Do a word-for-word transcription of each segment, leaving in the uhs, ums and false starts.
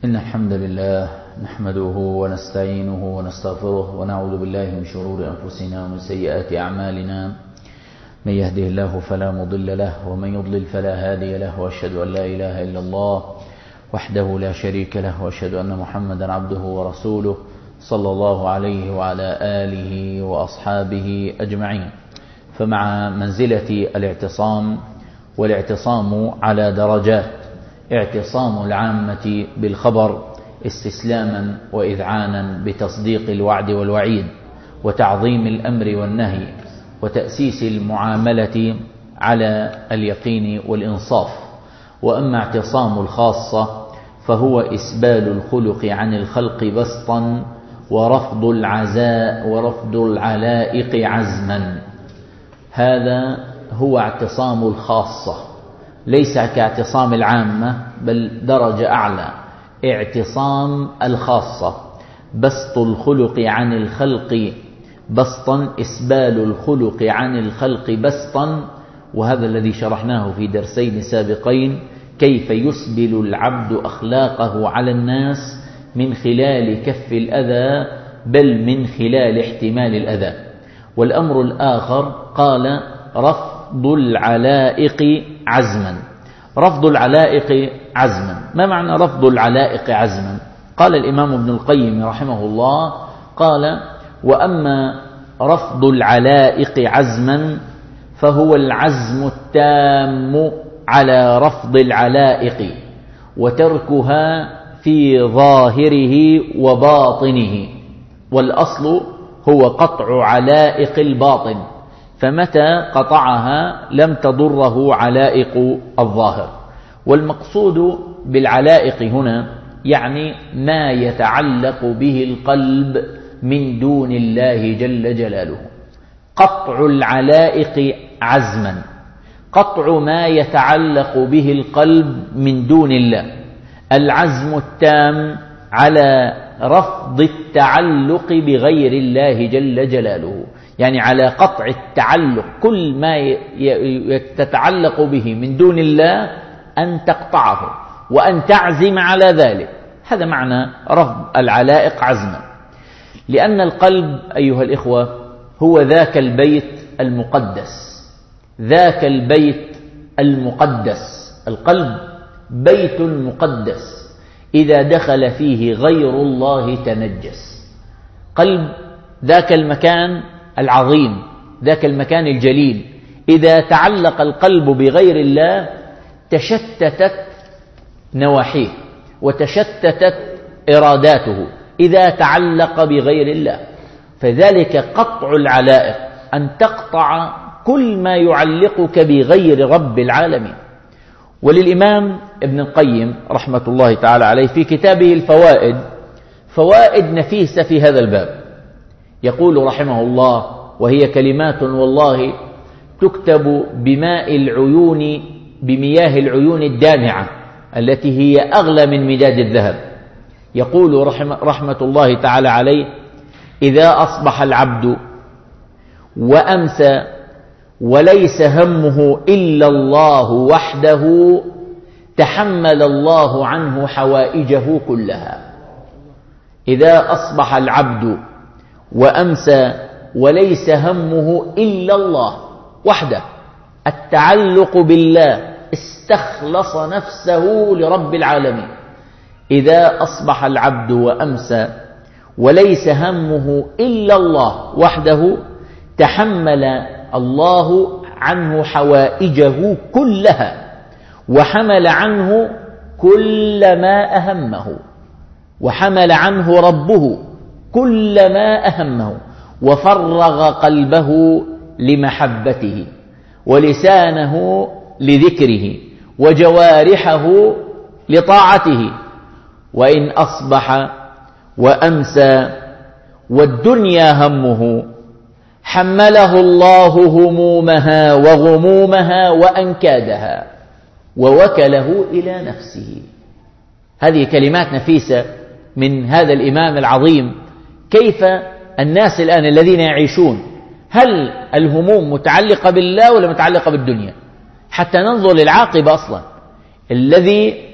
إن الحمد لله نحمده ونستعينه ونستغفره ونعوذ بالله من شرور أنفسنا ومن سيئات أعمالنا. من يهده الله فلا مضل له ومن يضلل فلا هادي له، وأشهد أن لا إله إلا الله وحده لا شريك له، وأشهد أن محمدا عبده ورسوله صلى الله عليه وعلى آله وأصحابه أجمعين. فمع منزلة الاعتصام، والاعتصام على درجات: اعتصام العامة بالخبر استسلاما وإذعانا بتصديق الوعد والوعيد وتعظيم الأمر والنهي وتأسيس المعاملة على اليقين والإنصاف. وأما اعتصام الخاصة فهو إسبال الخلق عن الخلق بسطا ورفض العزاء ورفض العلائق عزما. هذا هو اعتصام الخاصة، ليس كاعتصام العامة بل درجة أعلى. اعتصام الخاصة بسط الخلق عن الخلق بسطا، إسبال الخلق عن الخلق بسطا، وهذا الذي شرحناه في درسين سابقين: كيف يسبل العبد أخلاقه على الناس من خلال كف الأذى بل من خلال احتمال الأذى. والأمر الآخر قال: رفض العلائق عزما. رفض العلائق عزما، ما معنى رفض العلائق عزما؟ قال الإمام ابن القيم رحمه الله، قال: وأما رفض العلائق عزما فهو العزم التام على رفض العلائق وتركها في ظاهره وباطنه، والأصل هو قطع علائق الباطن، فمتى قطعها لم تضره علائق الظاهر. والمقصود بالعلائق هنا يعني ما يتعلق به القلب من دون الله جل جلاله. قطع العلائق عزما، قطع ما يتعلق به القلب من دون الله. العزم التام على رفض التعلق بغير الله جل جلاله، يعني على قطع التعلق، كل ما تتعلق به من دون الله أن تقطعه وأن تعزم على ذلك. هذا معنى رفض العلائق عزما. لأن القلب أيها الإخوة هو ذاك البيت المقدس، ذاك البيت المقدس. القلب بيت مقدس، إذا دخل فيه غير الله تنجس. قلب ذاك المكان العظيم، ذاك المكان الجليل، إذا تعلق القلب بغير الله تشتتت نواحيه وتشتتت إراداته إذا تعلق بغير الله. فذلك قطع العلائق، أن تقطع كل ما يعلقك بغير رب العالمين. وللإمام ابن القيم رحمة الله تعالى عليه في كتابه الفوائد فوائد نفيسة في هذا الباب. يقول رحمه الله، وهي كلمات والله تكتب بماء العيون، بمياه العيون الدامعة التي هي أغلى من مداد الذهب. يقول رحمة, رحمة الله تعالى عليه: إذا أصبح العبد وأمسى وليس همه إلا الله وحده تحمل الله عنه حوائجه كلها. إذا أصبح العبد وأمسى وليس همه إلا الله وحده، التعلق بالله، استخلص نفسه لرب العالمين. إذا أصبح العبد وأمسى وليس همه إلا الله وحده تحمل الله عنه حوائجه كلها، وحمل عنه كل ما أهمه، وحمل عنه ربه كل ما أهمه، وفرغ قلبه لمحبته ولسانه لذكره وجوارحه لطاعته. وإن أصبح وأمسى والدنيا همه حمله الله همومها وغمومها وأنكادها ووكله إلى نفسه. هذه كلمات نفيسة من هذا الإمام العظيم. كيف الناس الآن الذين يعيشون، هل الهموم متعلقة بالله ولا متعلقة بالدنيا؟ حتى ننظر للعاقبة أصلا. الذي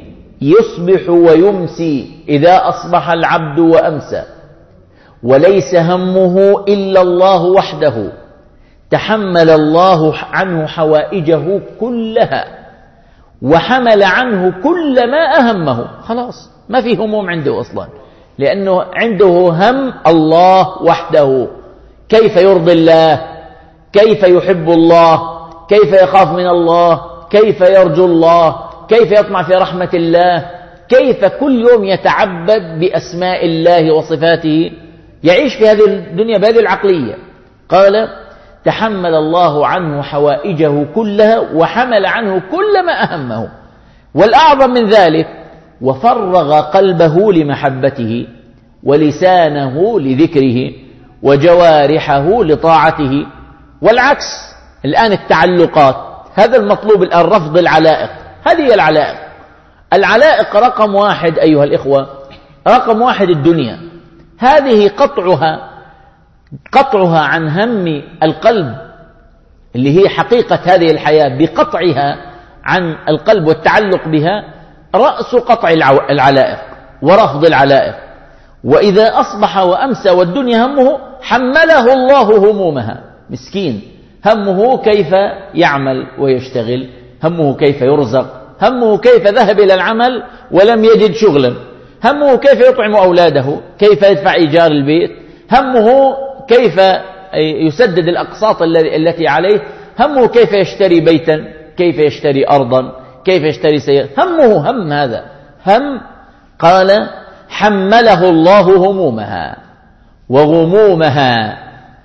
يصبح ويمسي إذا أصبح العبد وأمسى وليس همه إلا الله وحده تحمل الله عنه حوائجه كلها وحمل عنه كل ما أهمه. خلاص ما في هموم عنده أصلا، لأنه عنده هم الله وحده. كيف يرضي الله؟ كيف يحب الله؟ كيف يخاف من الله؟ كيف يرجو الله؟ كيف يطمع في رحمة الله؟ كيف كل يوم يتعبد بأسماء الله وصفاته؟ يعيش في هذه الدنيا بهذه العقلية. قال تحمل الله عنه حوائجه كلها وحمل عنه كل ما أهمه. والأعظم من ذلك وفرغ قلبه لمحبته ولسانه لذكره وجوارحه لطاعته. والعكس الآن التعلقات، هذا المطلوب الآن، رفض العلائق. هذه العلائق، العلائق رقم واحد أيها الإخوة، رقم واحد الدنيا. هذه قطعها قطعها عن هم القلب اللي هي حقيقة هذه الحياة، بقطعها عن القلب والتعلق بها رأس قطع العلائق ورفض العلائق. وإذا أصبح وأمسى والدنيا همه حمله الله همومها. مسكين، همه كيف يعمل ويشتغل، همه كيف يرزق، همه كيف ذهب إلى العمل ولم يجد شغلا، همه كيف يطعم أولاده، كيف يدفع إيجار البيت، همه كيف يسدد الأقساط التي عليه، همه كيف يشتري بيتا، كيف يشتري أرضا، كيف يشتري سيارة. همه هم هذا هم. قال حمله الله همومها وغمومها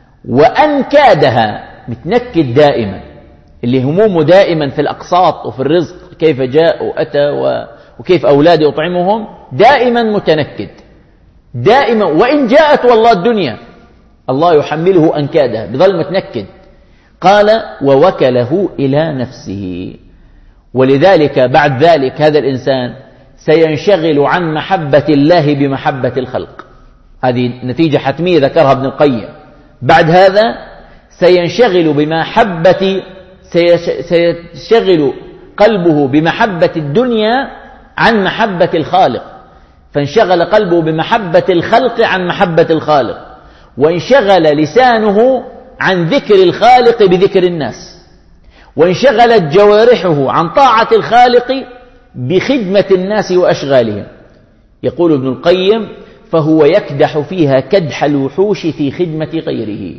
وأنكادها. متنكد دائما، اللي همومه دائما في الأقساط وفي الرزق، كيف جاء وأتى وكيف أولادي أطعمهم، دائما متنكد دائما. وإن جاءت والله الدنيا الله يحمله أنكادها، بظل متنكد. قال ووكله إلى نفسه. ولذلك بعد ذلك هذا الإنسان سينشغل عن محبة الله بمحبة الخلق. هذه نتيجة حتمية ذكرها ابن القيم. بعد هذا سينشغل بمحبة سيشغل قلبه بمحبة الدنيا عن محبة الخالق، فانشغل قلبه بمحبة الخلق عن محبة الخالق، وانشغل لسانه عن ذكر الخالق بذكر الناس، وانشغلت جوارحه عن طاعة الخالق بخدمة الناس وأشغالهم. يقول ابن القيم فهو يكدح فيها كدح الوحوش في خدمة غيره،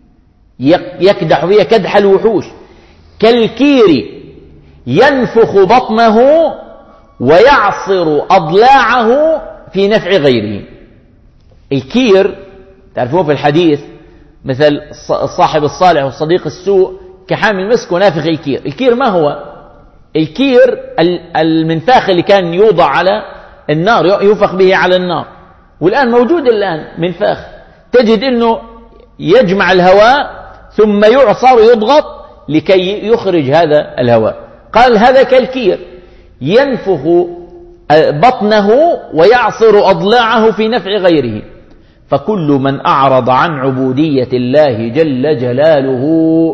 يكدح فيها كدح الوحوش، كالكير ينفخ بطنه ويعصر أضلاعه في نفع غيره. الكير تعرفون في الحديث مثل الصاحب الصالح والصديق السوء كحامل المسك ونافخ الكير. الكير ما هو؟ الكير المنفاخ اللي كان يوضع على النار، ينفخ به على النار، والآن موجود الآن منفاخ، تجد أنه يجمع الهواء ثم يعصر يضغط لكي يخرج هذا الهواء. قال هذا كالكير ينفخ بطنه ويعصر أضلاعه في نفع غيره. فكل من أعرض عن عبودية الله جل جلاله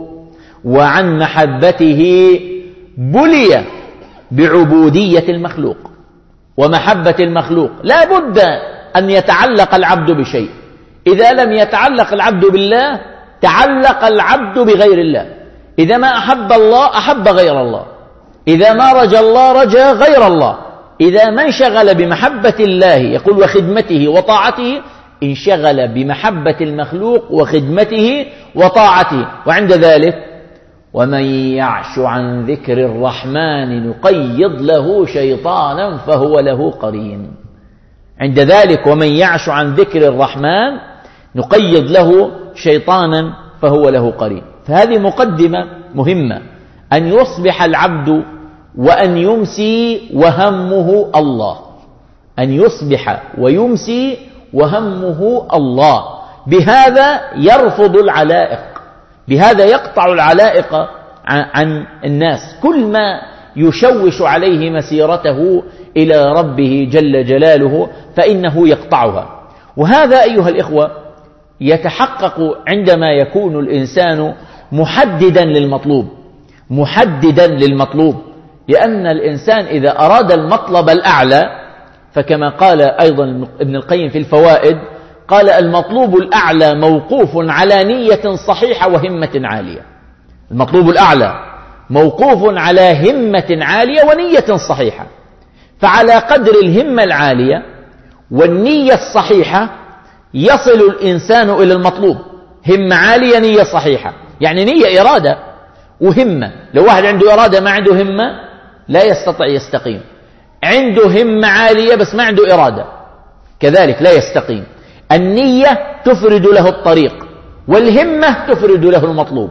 وعن محبته بلي بعبودية المخلوق ومحبة المخلوق. لا بد أن يتعلق العبد بشيء. إذا لم يتعلق العبد بالله تعلق العبد بغير الله. إذا ما أحب الله أحب غير الله، إذا ما رجى الله رجى غير الله. إذا ما انشغل بمحبة الله يقول وخدمته وطاعته، انشغل بمحبة المخلوق وخدمته وطاعته. وعند ذلك ومن يعش عن ذكر الرحمن نقيض له شيطانا فهو له قرين. عند ذلك ومن يعش عن ذكر الرحمن نقيض له شيطانا فهو له قرين. فهذه مقدمة مهمة، أن يصبح العبد وأن يمسي وهمه الله، أن يصبح ويمسي وهمه الله. بهذا يرفض العلائق، بهذا يقطع العلائق عن الناس. كل ما يشوش عليه مسيرته إلى ربه جل جلاله فإنه يقطعها. وهذا أيها الإخوة يتحقق عندما يكون الإنسان محددا للمطلوب، محددا للمطلوب. لأن الإنسان إذا أراد المطلب الأعلى، فكما قال أيضا ابن القيم في الفوائد، قال المطلوب الأعلى موقوف على نية صحيحة وهمة عالية. المطلوب الأعلى موقوف على همة عالية ونية صحيحة، فعلى قدر الهمة العالية والنية الصحيحة يصل الإنسان إلى المطلوب. همة عالية، نية صحيحة، يعني نية إرادة وهمة. لو واحد عنده إرادة ما عنده همة لا يستطيع يستقيم. عنده همة عالية بس ما عنده إرادة كذلك لا يستقيم. النية تفرد له الطريق، والهمة تفرد له المطلوب.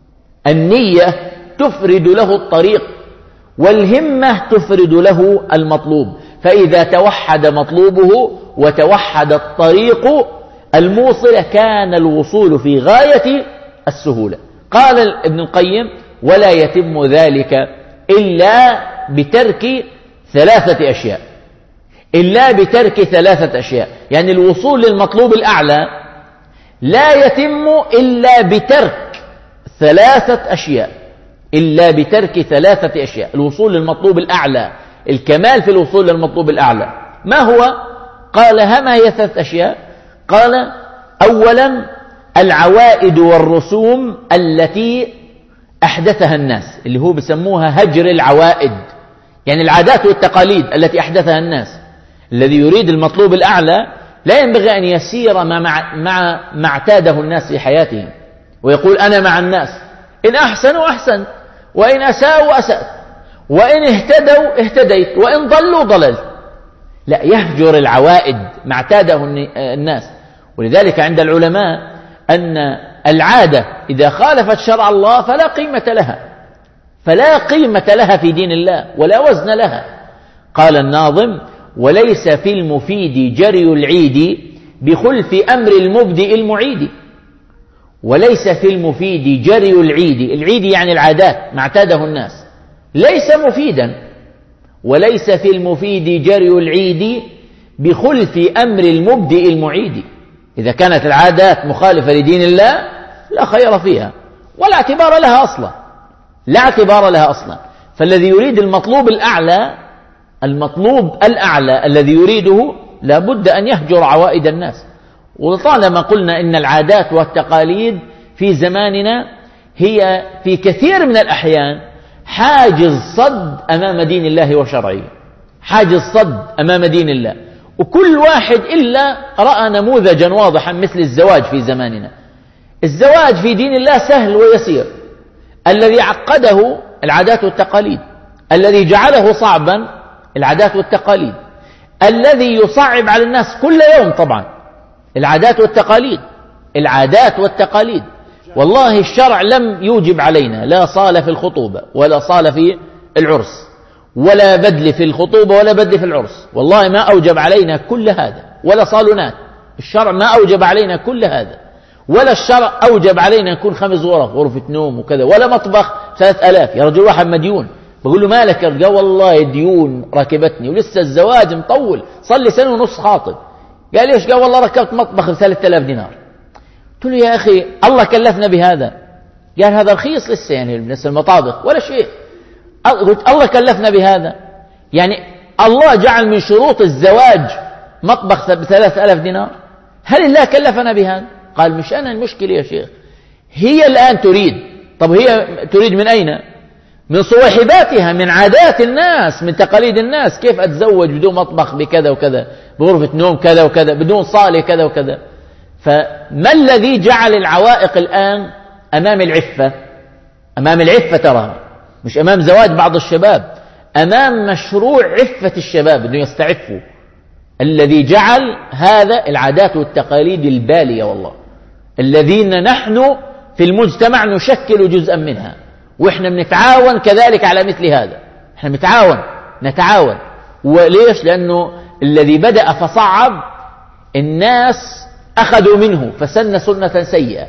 النية تفرد له الطريق، والهمة تفرد له المطلوب. فإذا توحد مطلوبه وتوحد الطريق الموصل كان الوصول في غاية السهولة. قال ابن القيم: ولا يتم ذلك إلا بترك ثلاثة أشياء. إلا بترك ثلاثة أشياء، يعني الوصول للمطلوب الأعلى لا يتم إلا بترك ثلاثة أشياء. إلا بترك ثلاثة أشياء. الوصول للمطلوب الأعلى، الكمال في الوصول للمطلوب الأعلى ما هو؟ قال: هما هي ثلاث أشياء؟ قال: أولا العوائد والرسوم التي أحدثها الناس، اللي هو بسموها هجر العوائد، يعني العادات والتقاليد التي أحدثها الناس. الذي يريد المطلوب الأعلى لا ينبغي أن يسير مع, مع ما اعتاده الناس في حياتهم ويقول أنا مع الناس، إن أحسنوا أحسنت، وإن أساءوا أسأت، وإن اهتدوا اهتديت، وإن ضلوا ضللت. لا، يهجر العوائد ما اعتاده الناس. ولذلك عند العلماء أن العادة إذا خالفت شرع الله فلا قيمة لها، فلا قيمة لها في دين الله ولا وزن لها. قال الناظم: وليس في المفيد جري العيد بخلف أمر المبدئ المعيد. وليس في المفيد جري العيد، العيد يعني العادات ما اعتاده الناس، ليس مفيدا. وليس في المفيد جري العيد بخلف أمر المبدئ المعيد. إذا كانت العادات مخالفة لدين الله لا خير فيها ولا اعتبار لها أصلا، لا اعتبار لها أصلا. فالذي يريد المطلوب الأعلى، المطلوب الأعلى الذي يريده لا بد أن يهجر عوائد الناس. وطالما قلنا إن العادات والتقاليد في زماننا هي في كثير من الأحيان حاجز صد أمام دين الله وشرعه، حاجز صد أمام دين الله. وكل واحد إلا رأى نموذجا واضحا مثل الزواج في زماننا. الزواج في دين الله سهل ويسير، الذي عقده العادات والتقاليد، الذي جعله صعبا العادات والتقاليد، الذي يصعب على الناس كل يوم طبعا العادات والتقاليد. العادات والتقاليد والله الشرع لم يوجب علينا لا صال في الخطوبة ولا صال في العرس ولا بدل في الخطوبة ولا بدل في العرس، والله ما أوجب علينا كل هذا، ولا صالونات. الشرع ما أوجب علينا كل هذا، ولا الشرع أوجب علينا نكون خمس غرف، غرفة نوم وكذا، ولا مطبخ ثلاث ألاف. يا رجل واحد مديون، بقول له مالك؟ قال والله ديون ركبتني ولسه الزواج مطول، صار لي سنة ونص خاطب. قال ليش؟ قال والله ركبت مطبخ بثلاثة آلاف دينار. قلت له يا أخي الله كلفنا بهذا. قال هذا رخيص لسه، يعني بالنسبة المطابخ ولا شيء. قلت الله كلفنا بهذا، يعني الله جعل من شروط الزواج مطبخ بثلاثة آلاف دينار؟ هل الله كلفنا بهذا؟ قال مش أنا المشكلة يا شيخ، هي الآن تريد. طب هي تريد من أين؟ من صواحباتها، من عادات الناس، من تقاليد الناس. كيف أتزوج بدون مطبخ بكذا وكذا، بغرفة نوم كذا وكذا، بدون صالة كذا وكذا؟ فما الذي جعل العوائق الآن أمام العفة؟ أمام العفة ترى، مش أمام زواج بعض الشباب، أمام مشروع عفة الشباب أنه يستعفوا. الذي جعل هذا العادات والتقاليد البالية، والله الذين نحن في المجتمع نشكل جزءا منها، وإحنا بنتعاون كذلك على مثل هذا. إحنا بنتعاون نتعاون وليش؟ لأنه الذي بدأ فصعب الناس أخذوا منه فسن سنة سيئة،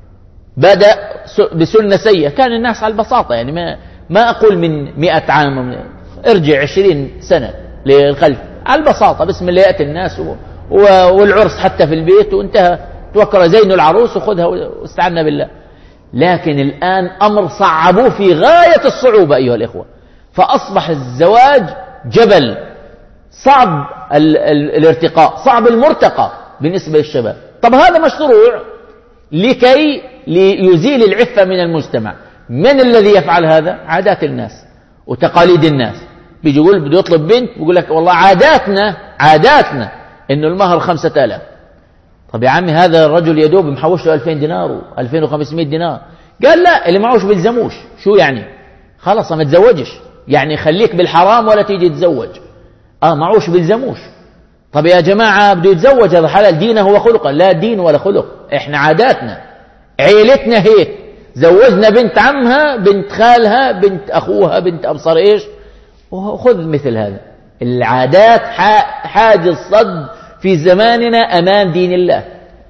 بدأ بسنة سيئة. كان الناس على البساطة، يعني ما ما أقول من مئة عام، ارجع عشرين سنة للخلف، على البساطة بسم الله يأتي الناس والعرس حتى في البيت وانتهى، توكل زين العروس وخذها واستعنا بالله. لكن الآن أمر صعبوه في غاية الصعوبة أيها الإخوة، فأصبح الزواج جبل صعب ال ال الارتقاء، صعب المرتقى بالنسبة للشباب. طب هذا مشروع لكي ليزيل العفة من المجتمع. من الذي يفعل هذا؟ عادات الناس وتقاليد الناس. بيجي يقول بده يطلب بنت، بيقول لك والله عاداتنا عاداتنا إنه المهر خمسة آلاف. طب يا عمي هذا الرجل يدوب محوش له ألفين دينار وألفين وخمسمائة دينار. قال لا، اللي معوش بيلزموش. شو يعني؟ خلاص ما تزوجش، يعني خليك بالحرام ولا تيجي تتزوج. اه معوش بيلزموش. طب يا جماعة بده يتزوج، هذا حلال دينه وخلقه. لا دين ولا خلق، احنا عاداتنا عيلتنا هيك. زوجنا بنت عمها، بنت خالها، بنت أخوها، بنت أبصر إيش. وخذ مثل هذا العادات حاجز صد في زماننا أمام دين الله،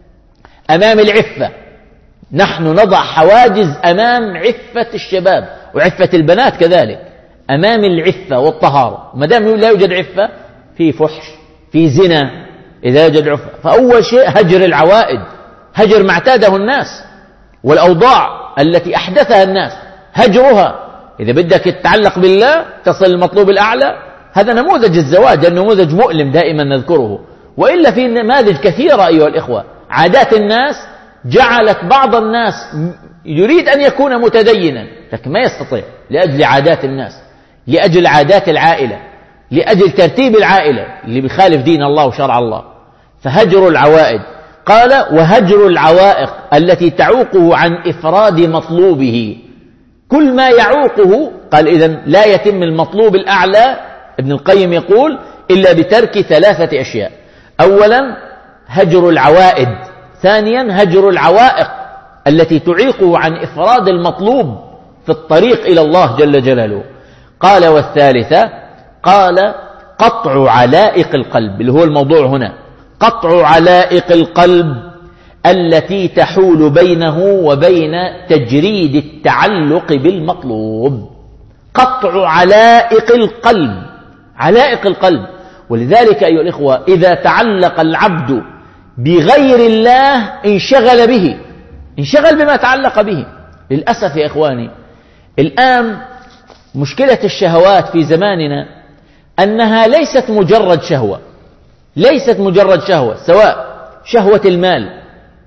أمام العفة. نحن نضع حواجز أمام عفة الشباب وعفة البنات كذلك، أمام العفة والطهارة. ما دام لا يوجد عفة، في فحش، في زنا. إذا يوجد عفة، فأول شيء هجر العوائد، هجر ما اعتاده الناس والأوضاع التي أحدثها الناس، هجرها. إذا بدك تتعلق بالله تصل المطلوب الأعلى. هذا نموذج الزواج، النموذج مؤلم دائما نذكره، وإلا في نماذج كثيرة أيها الإخوة. عادات الناس جعلت بعض الناس يريد أن يكون متدينا لكن ما يستطيع، لأجل عادات الناس، لأجل عادات العائلة، لأجل ترتيب العائلة اللي بيخالف دين الله وشرع الله. فهجر العوائد. قال وهجر العوائق التي تعوقه عن إفراد مطلوبه. كل ما يعوقه، قال إذن لا يتم المطلوب الأعلى، ابن القيم يقول إلا بترك ثلاثة أشياء. أولا هجر العوائد، ثانيا هجر العوائق التي تعيقه عن إفراد المطلوب في الطريق إلى الله جل جلاله. قال والثالثة، قال قطع علائق القلب، اللي هو الموضوع هنا، قطع علائق القلب التي تحول بينه وبين تجريد التعلق بالمطلوب. قطع علائق القلب، علائق القلب. ولذلك أيها الإخوة إذا تعلق العبد بغير الله انشغل به، انشغل بما تعلق به. للأسف يا إخواني الآن مشكلة الشهوات في زماننا أنها ليست مجرد شهوة، ليست مجرد شهوة، سواء شهوة المال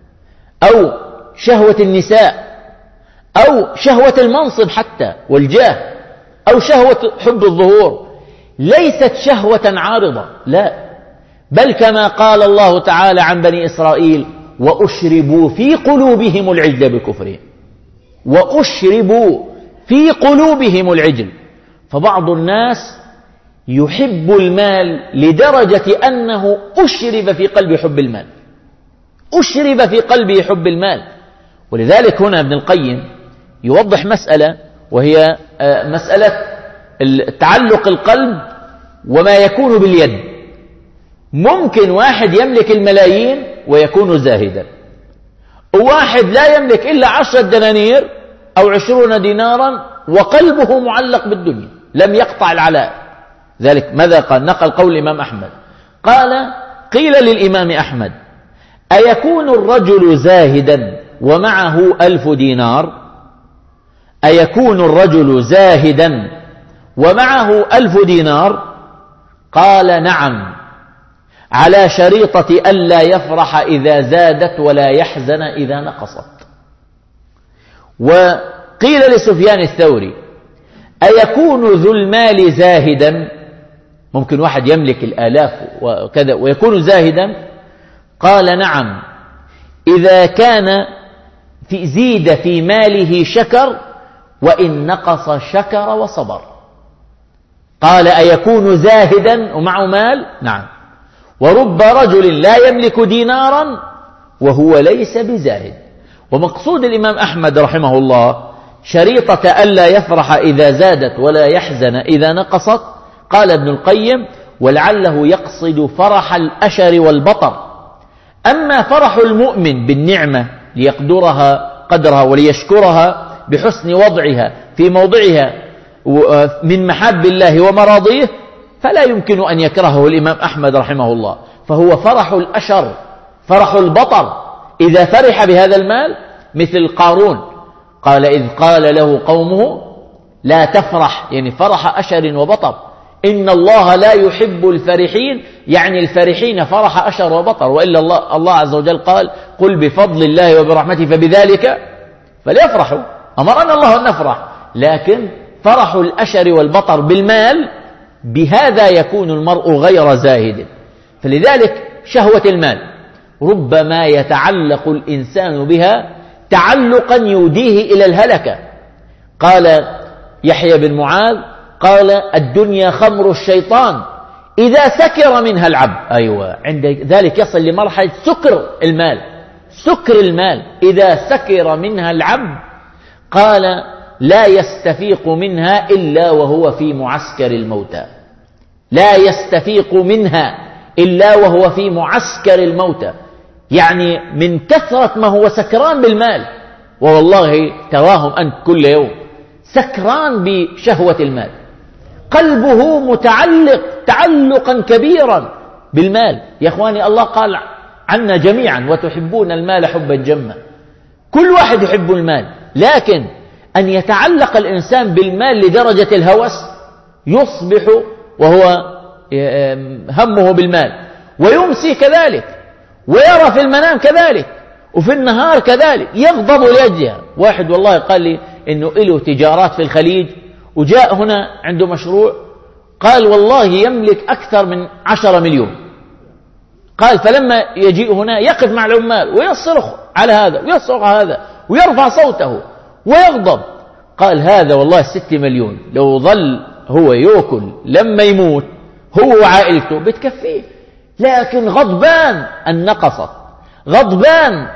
أو شهوة النساء أو شهوة المنصب حتى والجاه أو شهوة حب الظهور، ليست شهوة عارضة، لا، بل كما قال الله تعالى عن بني إسرائيل وأشربوا في قلوبهم العجل بكفرهم، وأشربوا في قلوبهم العجل. فبعض الناس يحب المال لدرجة أنه أشرب في قلبه حب المال، أشرب في قلبه حب المال. ولذلك هنا ابن القيم يوضح مسألة، وهي مسألة تعلق القلب وما يكون باليد. ممكن واحد يملك الملايين ويكون زاهدا، وواحد لا يملك إلا عشرة دنانير أو عشرون دينارا وقلبه معلق بالدنيا، لم يقطع العلاء. ذلك ماذا قال؟ نقل قول الإمام أحمد، قال قيل للإمام أحمد أيكون الرجل زاهدا ومعه ألف دينار؟ أيكون الرجل زاهدا ومعه ألف دينار؟ قال نعم، على شريطة ألا يفرح إذا زادت ولا يحزن إذا نقصت. وقيل لسفيان الثوري أيكون ذو المال زاهدا؟ ممكن واحد يملك الآلاف وكذا ويكون زاهدا؟ قال نعم، إذا كان في زيد في ماله شكر وإن نقص شكر وصبر. قال أيكون زاهدا ومعه مال؟ نعم. ورب رجل لا يملك دينارا وهو ليس بزاهد. ومقصود الإمام أحمد رحمه الله شريطة ألا يفرح إذا زادت ولا يحزن إذا نقصت. قال ابن القيم ولعله يقصد فرح الأشر والبطر. أما فرح المؤمن بالنعمة ليقدرها قدرها وليشكرها بحسن وضعها في موضعها من محاب الله ومراضيه، فلا يمكن أن يكرهه الإمام أحمد رحمه الله. فهو فرح الأشر، فرح البطر، إذا فرح بهذا المال مثل قارون. قال إذ قال له قومه لا تفرح يعني فرح أشر وبطر، إن الله لا يحب الفرحين، يعني الفرحين فرح أشر وبطر، وإلا الله, الله عز وجل قال قل بفضل الله وبرحمته فبذلك فليفرحوا، أمرنا الله أن نفرح. لكن فرح الأشر والبطر بالمال بهذا يكون المرء غير زاهد. فلذلك شهوة المال ربما يتعلق الإنسان بها تعلقا يوديه إلى الهلكة. قال يحيى بن معاذ قال الدنيا خمر الشيطان إذا سكر منها العبد. أيوة، عند ذلك يصل لمرحلة سكر المال، سكر المال إذا سكر منها العبد قال لا يستفيق منها إلا وهو في معسكر الموتى، لا يستفيق منها إلا وهو في معسكر الموتى، يعني من كثرة ما هو سكران بالمال. والله تراهم أنت كل يوم سكران بشهوة المال، قلبه متعلق تعلقا كبيرا بالمال. يا أخواني الله قال عنا جميعا وتحبون المال حبا جما، كل واحد يحب المال، لكن أن يتعلق الإنسان بالمال لدرجة الهوس يصبح وهو همه بالمال، ويمسي كذلك، ويرى في المنام كذلك، وفي النهار كذلك يغضب لأجلها. واحد والله قال لي إنه له تجارات في الخليج وجاء هنا عنده مشروع، قال والله يملك أكثر من عشرة مليون. قال فلما يجيء هنا يقف مع العمال ويصرخ على هذا ويصرخ على هذا ويرفع صوته ويغضب. قال هذا والله ستة مليون لو ظل هو يأكل لما يموت هو وعائلته بتكفيه، لكن غضبان أن نقصت، غضبان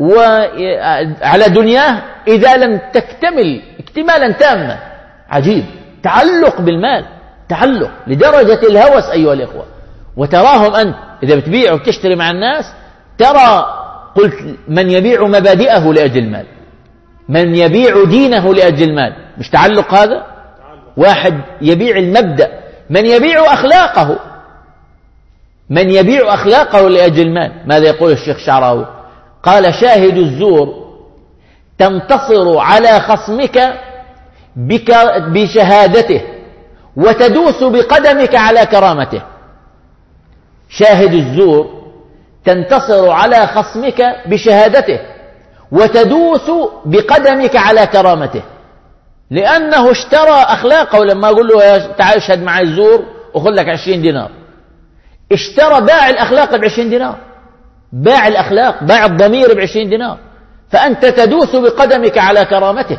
وعلى دنياه إذا لم تكتمل اكتمالا تاما. عجيب، تعلق بالمال، تعلق لدرجة الهوس أيها الإخوة. وتراهم أنت إذا بتبيع وتشتري مع الناس ترى قلت من يبيع مبادئه لأجل المال، من يبيع دينه لأجل المال، مش تعلق هذا؟ واحد يبيع المبدأ، من يبيع أخلاقه، من يبيع أخلاقه لأجل المال. ماذا يقول الشيخ شعراوي؟ قال شاهد الزور تنتصر على خصمك بشهادته وتدوس بقدمك على كرامته. شاهد الزور تنتصر على خصمك بشهادته وتدوس بقدمك على كرامته، لأنه اشترى أخلاقه. لما أقول له تعال اشهد معي الزور وخذ لك عشرين دينار، اشترى باع الأخلاق بعشرين دينار، باع الأخلاق باع الضمير بعشرين دينار. فأنت تدوس بقدمك على كرامته،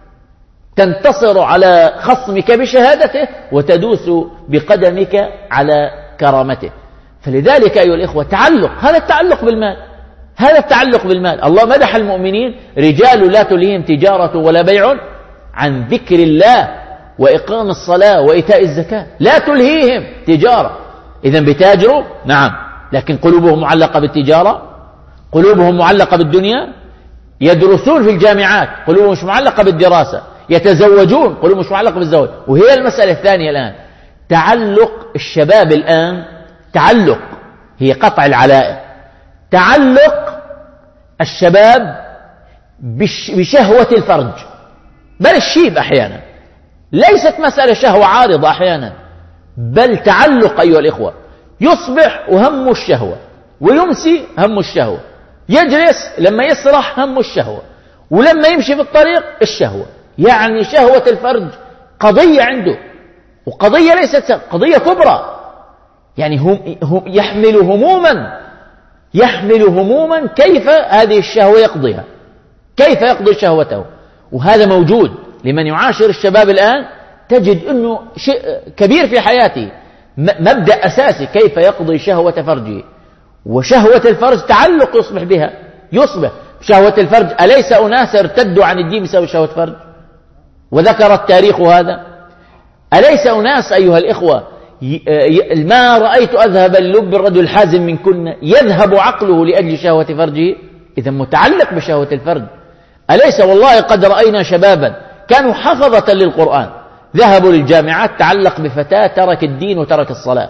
تنتصر على خصمك بشهادته وتدوس بقدمك على كرامته. فلذلك أيها الإخوة تعلق، هذا التعلق بالمال، هذا التعلق بالمال. الله مدح المؤمنين رجال لا تلهيهم تجارة ولا بيع عن ذكر الله وإقام الصلاة وإيتاء الزكاة، لا تلهيهم تجارة. إذن بتاجروا نعم، لكن قلوبهم معلقة بالتجارة، قلوبهم معلقة بالدنيا. يدرسون في الجامعات قلوبهم مش معلقة بالدراسة، يتزوجون قلوبهم مش معلقة بالزواج. وهي المسألة الثانية الآن تعلق الشباب الآن، تعلق هي قطع العلائق، تعلق الشباب بشهوة الفرج، بل الشيب أحيانا، ليست مسألة شهوة عارضة أحيانا، بل تعلق أيها الإخوة. يصبح وهم الشهوة ويمسي هم الشهوة، يجلس لما يسرح هم الشهوة، ولما يمشي في الطريق الشهوة. يعني شهوة الفرج قضية عنده، وقضية ليست قضية كبرى، يعني هم هم يحمل هموما، يحمل هموما كيف هذه الشهوة يقضيها، كيف يقضي شهوته. وهذا موجود لمن يعاشر الشباب الآن، تجد أنه شيء كبير في حياته، مبدأ أساسي كيف يقضي شهوة فرجه. وشهوة الفرج تعلق يصبح بها، يصبح شهوة الفرج. أليس أناس ارتدوا عن الدين بسبب شهوة فرج؟ وذكر التاريخ هذا. أليس أناس أيها الإخوة ما رأيت أذهب اللب الرجل الحازم من كنا يذهب عقله لأجل شهوة فرجه؟ إذا متعلق بشهوة الفرج. أليس والله قد رأينا شبابا كانوا حفظة للقرآن ذهبوا للجامعات، تعلق بفتاة ترك الدين وترك الصلاة.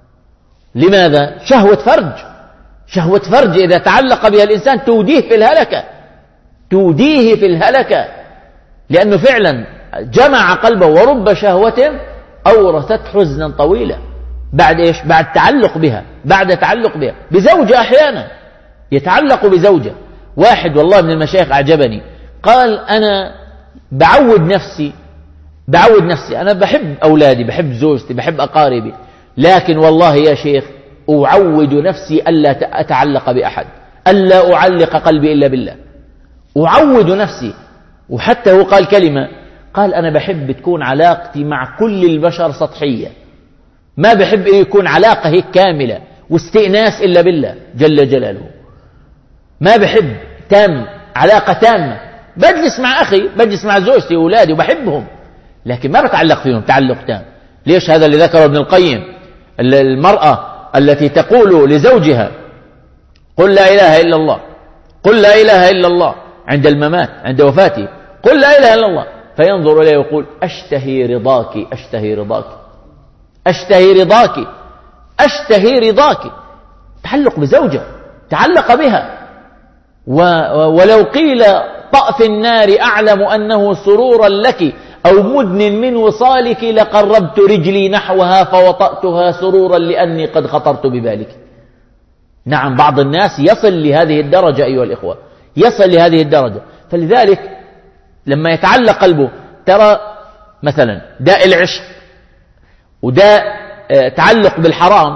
لماذا؟ شهوة فرج، شهوة فرج إذا تعلق بها الإنسان توديه في الهلكة، توديه في الهلكة. لأنه فعلا جمع قلبه ورب شهوة أورثت حزنا طويلا. بعد إيش؟ بعد تعلق بها، بعد تعلق بها بزوجة. أحيانا يتعلق بزوجة. واحد والله من المشايخ أعجبني، قال أنا بعود نفسي بعود نفسي أنا بحب أولادي، بحب زوجتي، بحب أقاربي، لكن والله يا شيخ أعود نفسي ألا أتعلق بأحد، ألا أعلق قلبي إلا بالله. أعود نفسي. وحتى هو قال كلمة، قال أنا بحب تكون علاقتي مع كل البشر سطحية، ما بحب يكون علاقة هيك كاملة واستئناس إلا بالله جل جلاله. ما بحب تام، علاقة تامة. بجلس مع أخي، بجلس مع زوجتي وأولادي وبحبهم، لكن ما بتعلق فيهم تعلق تام. ليش؟ هذا اللي ذكره ابن القيم. المرأة التي تقول لزوجها قل لا إله إلا الله، قل لا إله إلا الله عند الممات، عند وفاته، قل لا إله إلا الله، فينظر إليه ويقول أشتهي رضاك، أشتهي رضاك، أشتهي رضاك، أشتهي رضاك. تعلق بزوجة، تعلق بها. ولو قيل طأ في النار أعلم أنه سرورا لك أو مدن من وصالك لقربت رجلي نحوها فوطأتها سرورا لأني قد خطرت ببالك. نعم، بعض الناس يصل لهذه الدرجة أيها الإخوة، يصل لهذه الدرجة. فلذلك لما يتعلق قلبه، ترى مثلا داء العشق وداء تعلق بالحرام،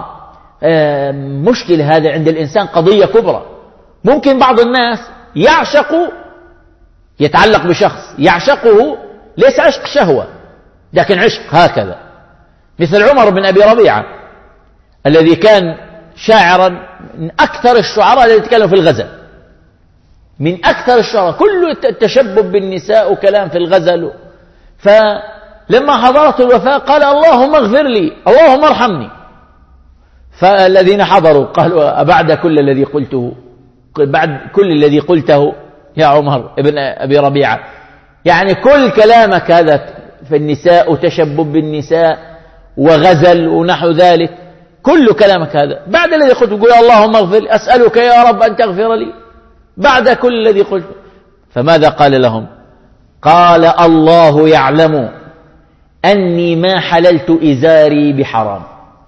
مشكلة هذا عند الإنسان، قضية كبرى. ممكن بعض الناس يعشق، يتعلق بشخص يعشقه، ليس عشق شهوة لكن عشق هكذا، مثل عمر بن أبي ربيعة الذي كان شاعرا من أكثر الشعراء الذين يتكلموا في الغزل، من أكثر الشعراء، كله التشبب بالنساء وكلام في الغزل. فلما حضرت الوفاة قال اللهم اغفر لي، اللهم ارحمني. فالذين حضروا قالوا أبعد كل الذي قلته، بعد كل الذي قلته يا عمر ابن أبي ربيعة، يعني كل كلامك هذا في النساء وتشبب بالنساء وغزل ونحو ذلك، كل كلامك هذا بعد الذي قلت، يقول اللهم اغفر، أسألك يا رب أن تغفر لي بعد كل الذي قلت. فماذا قال لهم؟ قال الله يعلم أني ما حللت إزاري بحرام.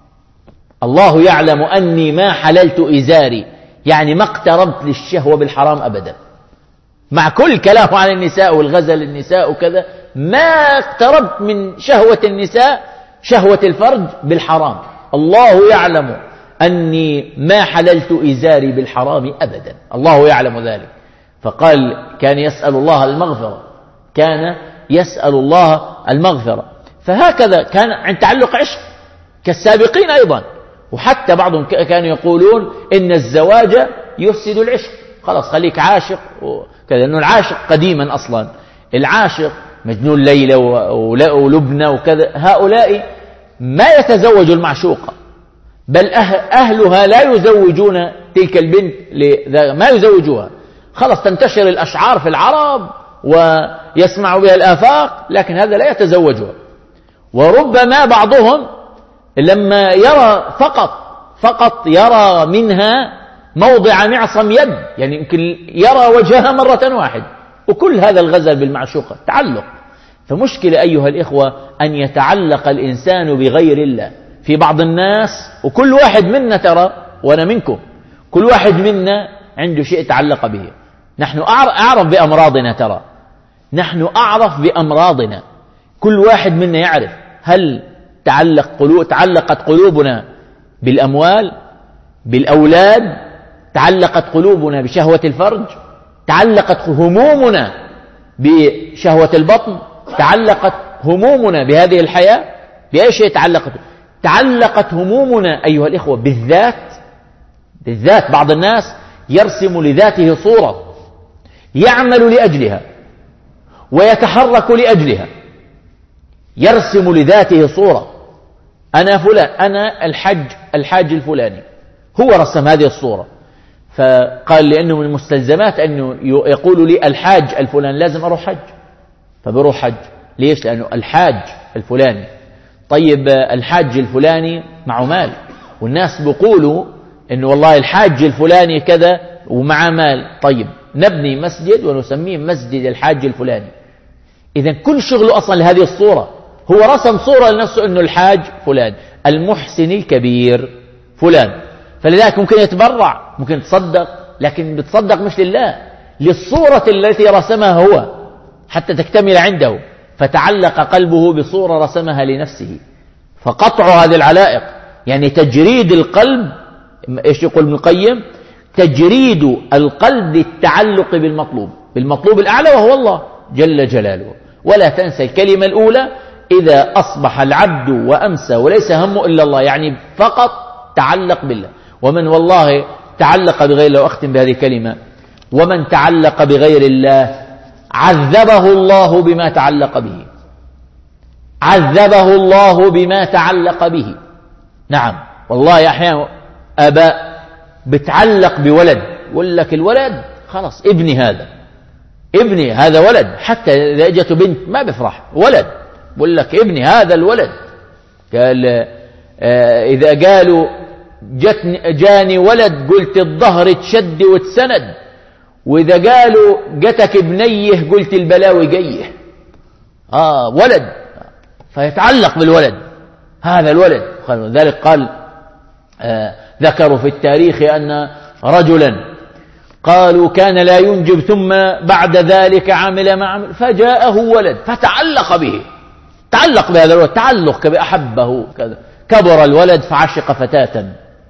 الله يعلم أني ما حللت إزاري، يعني ما اقتربت للشهوة بالحرام أبدا، مع كل كلامه عن النساء والغزل النساء وكذا، ما اقتربت من شهوة النساء، شهوة الفرج، بالحرام. الله يعلم أني ما حللت إزاري بالحرام أبدا، الله يعلم ذلك. فقال كان يسأل الله المغفرة، كان يسأل الله المغفرة. فهكذا كان عند تعلق عشق كالسابقين أيضا. وحتى بعضهم كانوا يقولون إن الزواج يفسد العشق، خلاص خليك عاشق وكذا، أنه العاشق قديما أصلا، العاشق مجنون ليلى ولبنى وكذا، هؤلاء ما يتزوج المعشوقة، بل أهلها لا يزوجون تلك البنت، ما يزوجوها، خلاص تنتشر الأشعار في العرب ويسمع بها الآفاق، لكن هذا لا يتزوجها. وربما بعضهم لما يرى فقط فقط يرى منها موضع معصم يد، يعني يمكن يرى وجهها مرة واحدة، وكل هذا الغزل بالمعشوقة تعلق. فمشكلة أيها الإخوة أن يتعلق الإنسان بغير الله. في بعض الناس، وكل واحد منا ترى، وأنا منكم، كل واحد منا عنده شيء تعلق به. نحن أعرف بأمراضنا، ترى نحن أعرف بأمراضنا، كل واحد منا يعرف. هل تعلق قلوب تعلقت قلوبنا بالأموال، بالأولاد، تعلقت قلوبنا بشهوة الفرج، تعلقت همومنا بشهوة البطن، تعلقت همومنا بهذه الحياة، بأي شيء تعلقت؟ تعلقت همومنا أيها الإخوة بالذات. بالذات بعض الناس يرسم لذاته صورة، يعمل لأجلها ويتحرك لأجلها، يرسم لذاته صورة. أنا فلان، أنا الحج الحاج الفلاني، هو رسم هذه الصورة. فقال لأنه من المستلزمات أنه يقول لي الحاج الفلاني لازم أروح حج، فبروح حج. ليش؟ لأنه الحاج الفلاني. طيب الحاج الفلاني معه مال، والناس بيقولوا أنه والله الحاج الفلاني كذا ومعه مال، طيب نبني مسجد ونسميه مسجد الحاج الفلاني. إذن كل شغله أصلا لهذه الصورة، هو رسم صورة لنفسه أنه الحاج فلان، المحسن الكبير فلان، فلذلك ممكن يتبرع، ممكن يتصدق، لكن بتصدق مش لله، للصورة التي رسمها هو حتى تكتمل عنده، فتعلق قلبه بصورة رسمها لنفسه. فقطع هذه العلائق يعني تجريد القلب، ايش يقول ابن القيم؟ تجريد القلب للتعلق بالمطلوب، بالمطلوب الأعلى وهو الله جل جلاله. ولا تنسى الكلمة الأولى، إذا أصبح العبد وأمسى وليس همه إلا الله، يعني فقط تعلق بالله. ومن والله تعلق بغير الله، وأختم بهذه الكلمة، ومن تعلق بغير الله عذبه الله بما تعلق به، عذبه الله بما تعلق به. نعم والله أحيانا آباء بتعلق بولد، يقول لك الولد خلاص ابني هذا، ابني هذا ولد، حتى إذا اجته بنت ما بفرح، ولد يقول لك ابني هذا الولد. قال آه إذا قالوا جتني جاني ولد قلت الظهر تشد وتسند، وإذا قالوا جتك ابنيه قلت البلاوي جيه. آه ولد، فيتعلق بالولد، هذا الولد. ذلك قال آه ذكروا في التاريخ أن رجلا قالوا كان لا ينجب ثم بعد ذلك عمل ما عمل فجاءه ولد فتعلق به، تعلق بهذا الولد تعلق كبير، أحبه كذا. كبر الولد فعشق فتاة،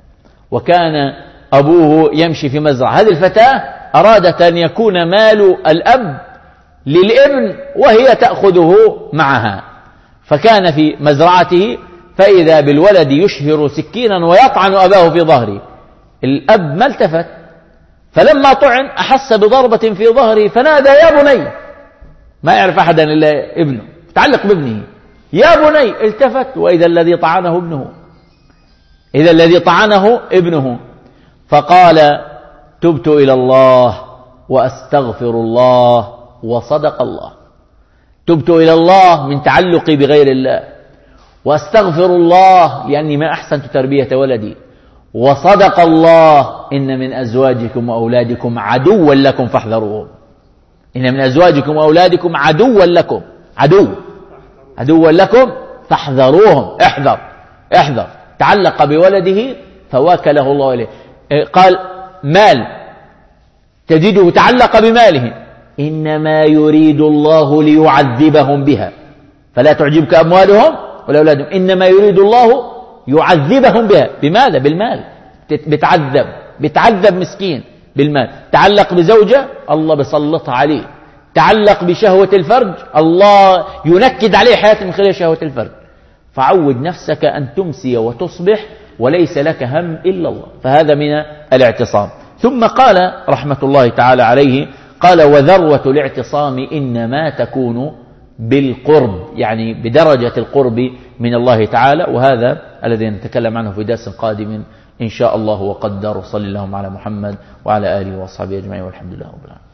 وكان أبوه يمشي في مزرعة، هذه الفتاة أرادت أن يكون مال الأب للابن وهي تأخذه معها، فكان في مزرعته فإذا بالولد يشهر سكينا ويطعن أباه في ظهره. الأب ما التفت، فلما طعن أحس بضربة في ظهره فنادى يا بني، ما يعرف أحدا إلا ابنه، تعلق بابنه، يا بني. التفت وإذا الذي طعنه ابنه، إذا الذي طعنه ابنه، فقال تبت إلى الله وأستغفر الله وصدق الله. تبت إلى الله من تعلقي بغير الله، وأستغفر الله لأني ما أحسنت تربية ولدي، وصدق الله إن من أزواجكم وأولادكم عدوا لكم فاحذروهم. إن من أزواجكم وأولادكم عدوا لكم، عدو عدوا لكم فاحذروهم، احذر احذر. تعلق بولده فوكله الله إليه. قال مال تجده تعلق بماله، إنما يريد الله ليعذبهم بها، فلا تعجبك أموالهم ولا أولادهم، إنما يريد الله يعذبهم بها. بماذا؟ بالمال. بتعذب بتعذب مسكين بالمال. تعلق بزوجة الله بيسلطها عليه، تعلق بشهوة الفرج الله ينكد عليه حياة من خلال شهوة الفرج. فعود نفسك أن تمسي وتصبح وليس لك هم إلا الله، فهذا من الاعتصام. ثم قال رحمة الله تعالى عليه، قال وذروة الاعتصام إنما تكون بالقرب، يعني بدرجة القرب من الله تعالى، وهذا الذي نتكلم عنه في درس قادم إن شاء الله وقدر. صلى الله على محمد وعلى آله وأصحابه أجمعين، والحمد لله رب العالمين.